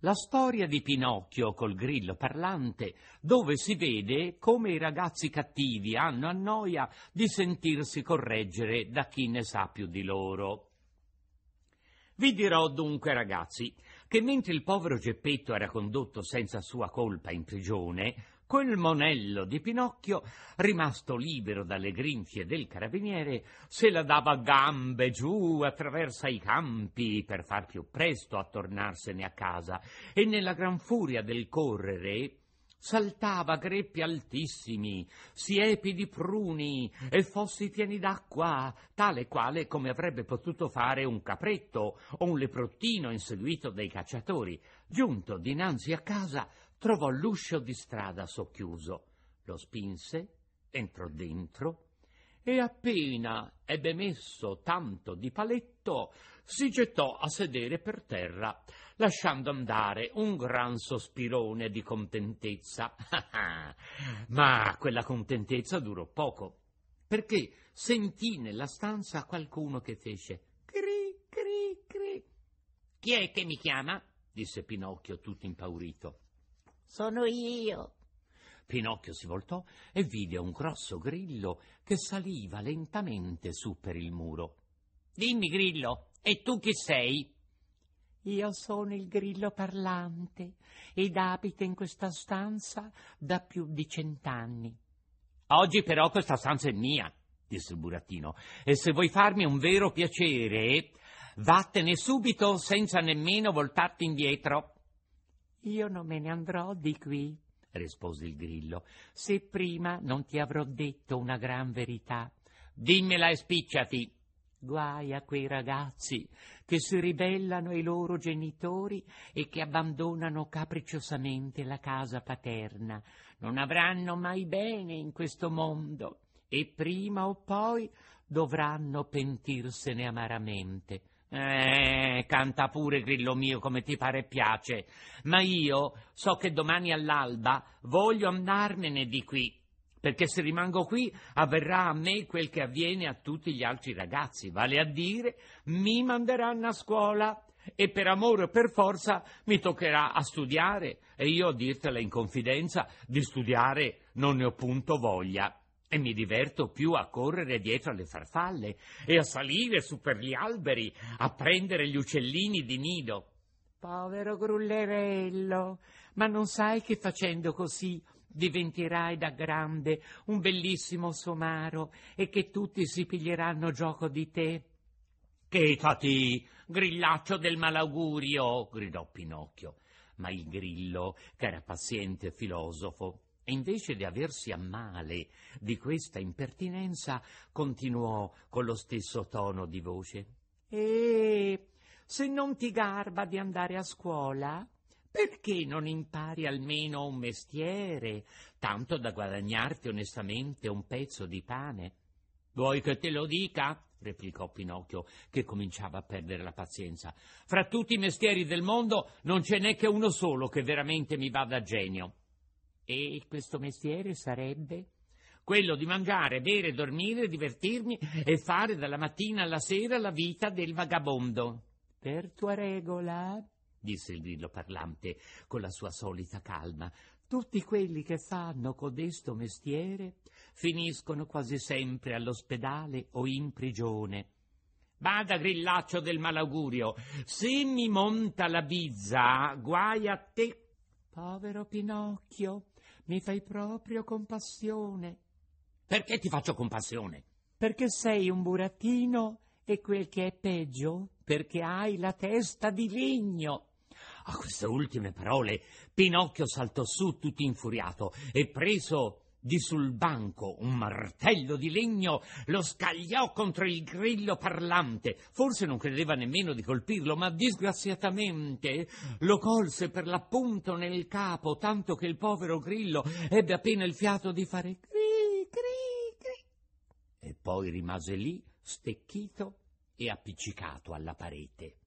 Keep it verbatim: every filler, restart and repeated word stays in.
La storia di Pinocchio col grillo parlante, dove si vede come i ragazzi cattivi hanno a noia di sentirsi correggere da chi ne sa più di loro. Vi dirò dunque, ragazzi, che mentre il povero Geppetto era condotto senza sua colpa in prigione, quel monello di Pinocchio, rimasto libero dalle grinfie del carabiniere, se la dava a gambe giù attraverso i campi per far più presto a tornarsene a casa, e nella gran furia del correre saltava greppi altissimi, siepi di pruni e fossi pieni d'acqua, tale quale come avrebbe potuto fare un capretto o un leprottino inseguito dai cacciatori. Giunto dinanzi a casa, trovò l'uscio di strada socchiuso, lo spinse, entrò dentro e appena ebbe messo tanto di paletto si gettò a sedere per terra, lasciando andare un gran sospirone di contentezza. Ma quella contentezza durò poco, perché sentì nella stanza qualcuno che fece cri cri cri. «Chi è che mi chiama?» disse Pinocchio tutto impaurito. «Sono io». Pinocchio si voltò e vide un grosso grillo che saliva lentamente su per il muro. «Dimmi, grillo, e tu chi sei?» «Io sono il grillo parlante ed abito in questa stanza da più di cent'anni». «Oggi però questa stanza è mia», disse il burattino, «e se vuoi farmi un vero piacere, vattene subito senza nemmeno voltarti indietro». «Io non me ne andrò di qui», rispose il grillo, «se prima non ti avrò detto una gran verità». «Dimmela e spicciati». «Guai a quei ragazzi che si ribellano ai loro genitori e che abbandonano capricciosamente la casa paterna. Non avranno mai bene in questo mondo e prima o poi dovranno pentirsene amaramente». Eh, canta pure, grillo mio, come ti pare e piace, ma io so che domani all'alba voglio andarmene di qui, perché se rimango qui avverrà a me quel che avviene a tutti gli altri ragazzi, vale a dire mi manderanno a scuola e per amore o per forza mi toccherà a studiare, e io, a dirtela in confidenza, di studiare non ne ho punto voglia. E mi diverto più a correre dietro alle farfalle e a salire su per gli alberi, a prendere gli uccellini di nido. «Povero grullerello, ma non sai che facendo così diventerai da grande un bellissimo somaro e che tutti si piglieranno gioco di te?» «Chetati, grillaccio del malaugurio!» gridò Pinocchio. Ma il grillo, che era paziente e filosofo, e invece di aversi a male di questa impertinenza, continuò con lo stesso tono di voce: «E se non ti garba di andare a scuola, perché non impari almeno un mestiere, tanto da guadagnarti onestamente un pezzo di pane?» «Vuoi che te lo dica?» replicò Pinocchio, che cominciava a perdere la pazienza. «Fra tutti i mestieri del mondo non ce n'è che uno solo che veramente mi vada a genio». «E questo mestiere sarebbe?» «Quello di mangiare, bere, dormire, divertirmi e fare dalla mattina alla sera la vita del vagabondo». «Per tua regola», disse il grillo parlante con la sua solita calma, «tutti quelli che fanno codesto mestiere finiscono quasi sempre all'ospedale o in prigione». «Bada, grillaccio del malaugurio, se mi monta la bizza, guai a te». «Povero Pinocchio, mi fai proprio compassione». «Perché ti faccio compassione?» «Perché sei un burattino e quel che è peggio, perché hai la testa di legno». A queste ultime parole Pinocchio saltò su tutto infuriato e, preso di sul banco un martello di legno, lo scagliò contro il grillo parlante. Forse non credeva nemmeno di colpirlo, ma disgraziatamente lo colse per l'appunto nel capo, tanto che il povero grillo ebbe appena il fiato di fare cri cri cri e poi rimase lì stecchito e appiccicato alla parete.